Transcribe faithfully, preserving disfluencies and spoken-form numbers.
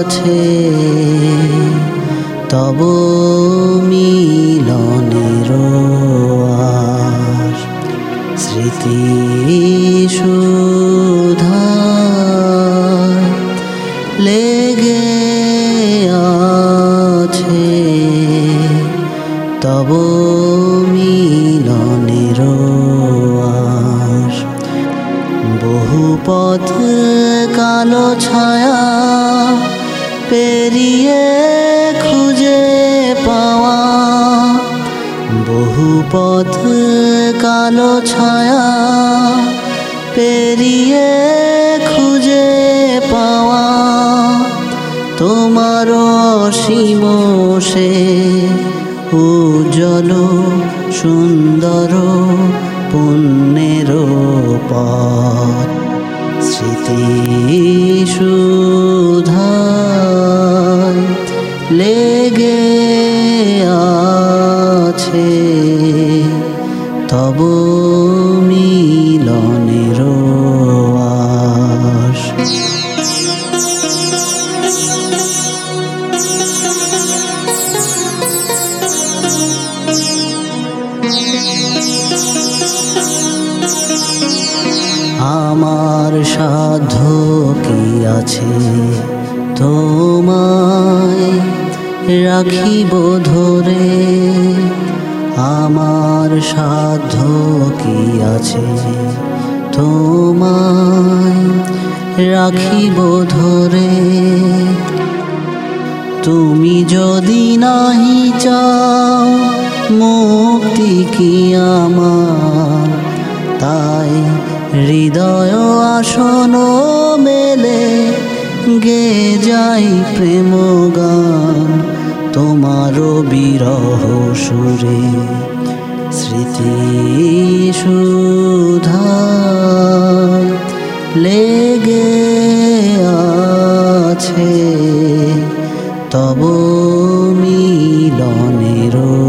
আছে তব মিলনের আশ। স্মৃতি সুধায় লেগে আছে তব মিলনের আশ। বহু পথ কালো ছায়া পেরিয়ে খুঁজে পাওয়া, বহু পথ কালো ছায়া পেরিয়ে খুঁজে পাওয়া, তোমার অসীম সে উজ্জ্বল সুন্দর পুণ্যের পথ। স্মৃতি সুধায় লেগে আছে তব মিলনের আশ। আমার সাধ্য কি আছে তোমায় রাখিব ধরে, আমার সাধ্য কি আছে তোমায় রাখিব ধরে। তুমি যদি নাহি চাও মুক্তি কি আমার, তাই হৃদয় আসন মেলে গে যাই প্রেম গান তোমারও বিরহ সুরে। স্মৃতি সুধায় লেগে আছে তব মিলনের